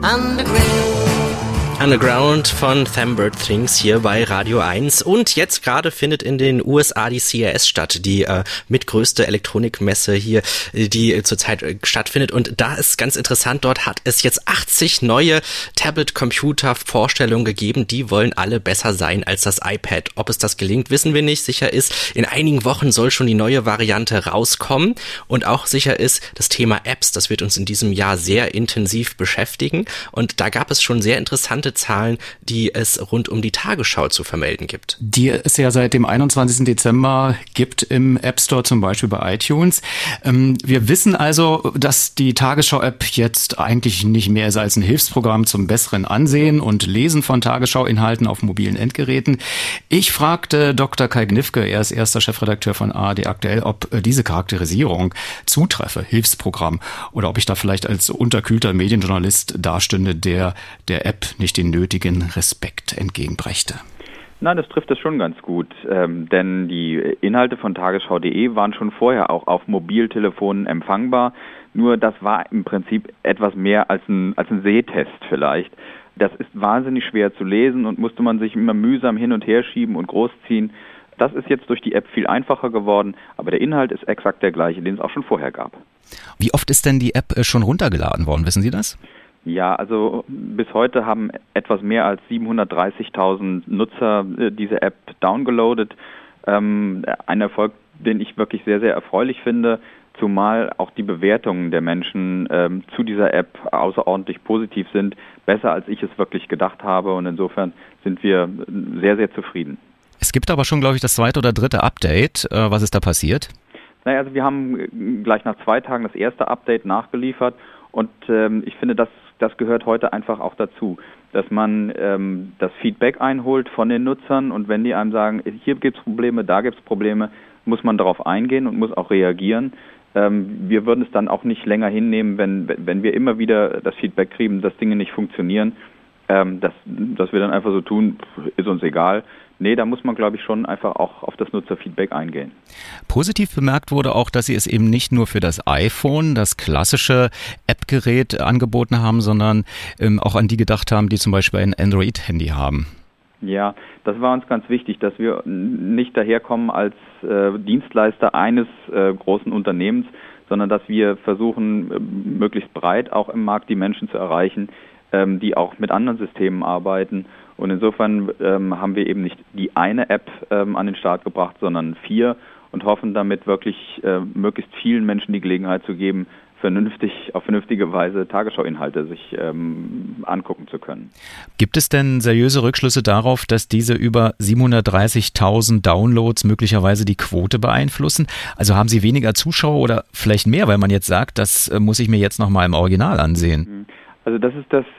Underground von Thambird Things hier bei Radio 1. Und jetzt gerade findet in den USA die CES statt, die mitgrößte Elektronikmesse hier, die zurzeit stattfindet. Und da ist ganz interessant, dort hat es jetzt 80 neue Tablet-Computer-Vorstellungen gegeben. Die wollen alle besser sein als das iPad. Ob es das gelingt, wissen wir nicht. Sicher ist, in einigen Wochen soll schon die neue Variante rauskommen. Und auch sicher ist, das Thema Apps, das wird uns in diesem Jahr sehr intensiv beschäftigen. Und da gab es schon sehr interessante Zahlen, die es rund um die Tagesschau zu vermelden gibt. Die es ja seit dem 21. Dezember gibt im App Store, zum Beispiel bei iTunes. Wir wissen also, dass die Tagesschau-App jetzt eigentlich nicht mehr ist als ein Hilfsprogramm zum besseren Ansehen und Lesen von Tagesschau-Inhalten auf mobilen Endgeräten. Ich fragte Dr. Kai Gnifke, er ist erster Chefredakteur von ARD Aktuell, ob diese Charakterisierung zutreffe, Hilfsprogramm, oder ob ich da vielleicht als unterkühlter Medienjournalist dastünde, der App nicht den nötigen Respekt entgegenbrächte. Nein, das trifft es schon ganz gut, denn die Inhalte von tagesschau.de waren schon vorher auch auf Mobiltelefonen empfangbar, nur das war im Prinzip etwas mehr als ein Sehtest vielleicht. Das ist wahnsinnig schwer zu lesen und musste man sich immer mühsam hin und her schieben und großziehen. Das ist jetzt durch die App viel einfacher geworden, aber der Inhalt ist exakt der gleiche, den es auch schon vorher gab. Wie oft ist denn die App schon runtergeladen worden, wissen Sie das? Ja, also bis heute haben etwas mehr als 730.000 Nutzer diese App downgeloadet. Ein Erfolg, den ich wirklich sehr, sehr erfreulich finde, zumal auch die Bewertungen der Menschen zu dieser App außerordentlich positiv sind, besser als ich es wirklich gedacht habe, und insofern sind wir sehr, sehr zufrieden. Es gibt aber schon, glaube ich, das zweite oder dritte Update. Was ist da passiert? Naja, also wir haben gleich nach 2 Tagen das erste Update nachgeliefert und ich finde, das gehört heute einfach auch dazu, dass man das Feedback einholt von den Nutzern, und wenn die einem sagen, hier gibt es Probleme, da gibt es Probleme, muss man darauf eingehen und muss auch reagieren. Wir würden es dann auch nicht länger hinnehmen, wenn wir immer wieder das Feedback kriegen, dass Dinge nicht funktionieren, dass wir dann einfach so tun, ist uns egal. Nee, da muss man, glaube ich, schon einfach auch auf das Nutzerfeedback eingehen. Positiv bemerkt wurde auch, dass Sie es eben nicht nur für das iPhone, das klassische App-Gerät angeboten haben, sondern auch an die gedacht haben, die zum Beispiel ein Android-Handy haben. Ja, das war uns ganz wichtig, dass wir nicht daherkommen als Dienstleister eines großen Unternehmens, sondern dass wir versuchen, möglichst breit auch im Markt die Menschen zu erreichen, die auch mit anderen Systemen arbeiten. Und insofern haben wir eben nicht die eine App an den Start gebracht, sondern 4 und hoffen damit wirklich möglichst vielen Menschen die Gelegenheit zu geben, auf vernünftige Weise Tagesschau-Inhalte sich angucken zu können. Gibt es denn seriöse Rückschlüsse darauf, dass diese über 730.000 Downloads möglicherweise die Quote beeinflussen? Also haben Sie weniger Zuschauer oder vielleicht mehr, weil man jetzt sagt, das muss ich mir jetzt nochmal im Original ansehen? Also das ist das,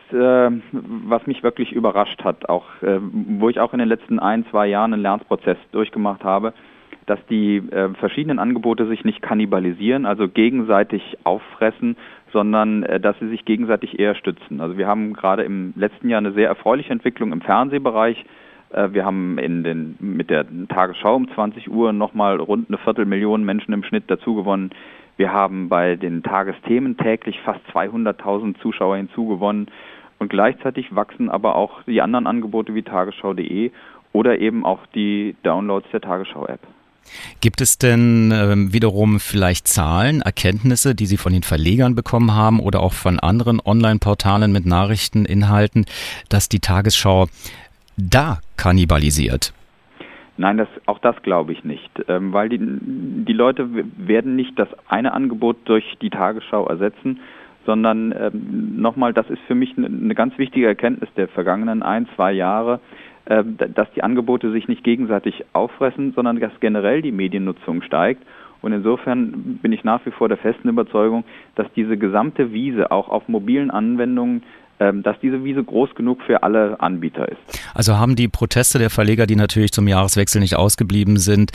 was mich wirklich überrascht hat, auch wo ich auch in den letzten 1-2 Jahren einen Lernprozess durchgemacht habe, dass die verschiedenen Angebote sich nicht kannibalisieren, also gegenseitig auffressen, sondern dass sie sich gegenseitig eher stützen. Also wir haben gerade im letzten Jahr eine sehr erfreuliche Entwicklung im Fernsehbereich. Wir haben mit der Tagesschau um 20 Uhr nochmal rund 250.000 Menschen im Schnitt dazu gewonnen. Wir haben bei den Tagesthemen täglich fast 200.000 Zuschauer hinzugewonnen, und gleichzeitig wachsen aber auch die anderen Angebote wie tagesschau.de oder eben auch die Downloads der Tagesschau-App. Gibt es denn wiederum vielleicht Zahlen, Erkenntnisse, die Sie von den Verlegern bekommen haben oder auch von anderen Online-Portalen mit Nachrichteninhalten, dass die Tagesschau da kannibalisiert? Nein, auch das glaube ich nicht, weil die Leute werden nicht das eine Angebot durch die Tagesschau ersetzen, sondern nochmal, das ist für mich eine ganz wichtige Erkenntnis der vergangenen 1-2 Jahre, dass die Angebote sich nicht gegenseitig auffressen, sondern dass generell die Mediennutzung steigt. Und insofern bin ich nach wie vor der festen Überzeugung, dass diese gesamte Wiese auch auf mobilen Anwendungen, dass diese Wiese groß genug für alle Anbieter ist. Also haben die Proteste der Verleger, die natürlich zum Jahreswechsel nicht ausgeblieben sind,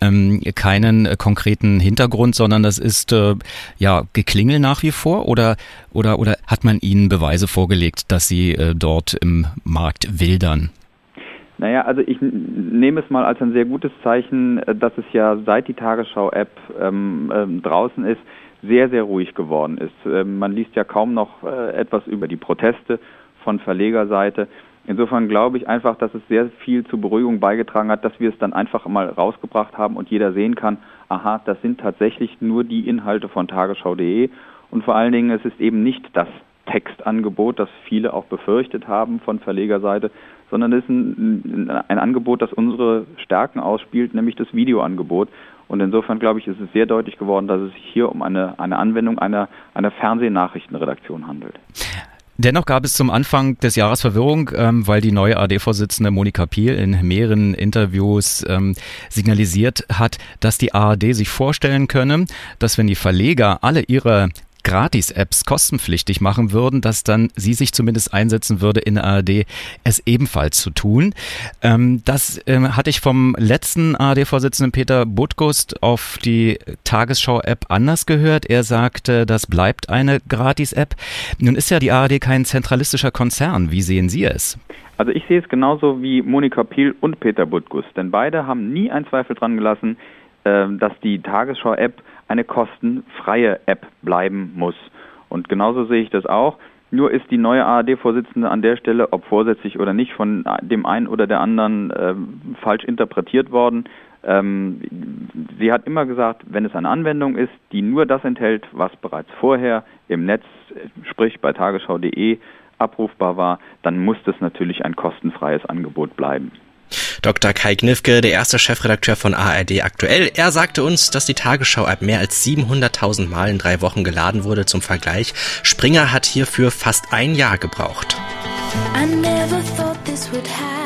keinen konkreten Hintergrund, sondern das ist Geklingel nach wie vor, oder hat man ihnen Beweise vorgelegt, dass sie dort im Markt wildern? Naja, also ich nehme es mal als ein sehr gutes Zeichen, dass es ja seit die Tagesschau-App draußen ist, sehr, sehr ruhig geworden ist. Man liest ja kaum noch etwas über die Proteste von Verlegerseite. Insofern glaube ich einfach, dass es sehr viel zur Beruhigung beigetragen hat, dass wir es dann einfach mal rausgebracht haben und jeder sehen kann, aha, das sind tatsächlich nur die Inhalte von tagesschau.de und vor allen Dingen, es ist eben nicht das Textangebot, das viele auch befürchtet haben von Verlegerseite, sondern es ist ein Angebot, das unsere Stärken ausspielt, nämlich das Videoangebot. Und insofern, glaube ich, ist es sehr deutlich geworden, dass es sich hier um eine Anwendung einer Fernsehnachrichtenredaktion handelt. Dennoch gab es zum Anfang des Jahres Verwirrung, weil die neue ARD-Vorsitzende Monika Piel in mehreren Interviews signalisiert hat, dass die ARD sich vorstellen könne, dass wenn die Verleger alle ihre Gratis-Apps kostenpflichtig machen würden, dass dann sie sich zumindest einsetzen würde, in der ARD es ebenfalls zu tun. Das hatte ich vom letzten ARD-Vorsitzenden Peter Butgust auf die Tagesschau-App anders gehört. Er sagte, das bleibt eine Gratis-App. Nun ist ja die ARD kein zentralistischer Konzern. Wie sehen Sie es? Also ich sehe es genauso wie Monika Piel und Peter Butgust, denn beide haben nie einen Zweifel dran gelassen, dass die Tagesschau-App eine kostenfreie App bleiben muss. Und genauso sehe ich das auch. Nur ist die neue ARD-Vorsitzende an der Stelle, ob vorsätzlich oder nicht, von dem einen oder der anderen falsch interpretiert worden. Sie hat immer gesagt, wenn es eine Anwendung ist, die nur das enthält, was bereits vorher im Netz, sprich bei tagesschau.de, abrufbar war, dann muss das natürlich ein kostenfreies Angebot bleiben. Dr. Kai Gnifke, der erste Chefredakteur von ARD Aktuell, er sagte uns, dass die Tagesschau-App mehr als 700.000 Mal in 3 Wochen geladen wurde. Zum Vergleich, Springer hat hierfür fast ein Jahr gebraucht. I never thought this would happen.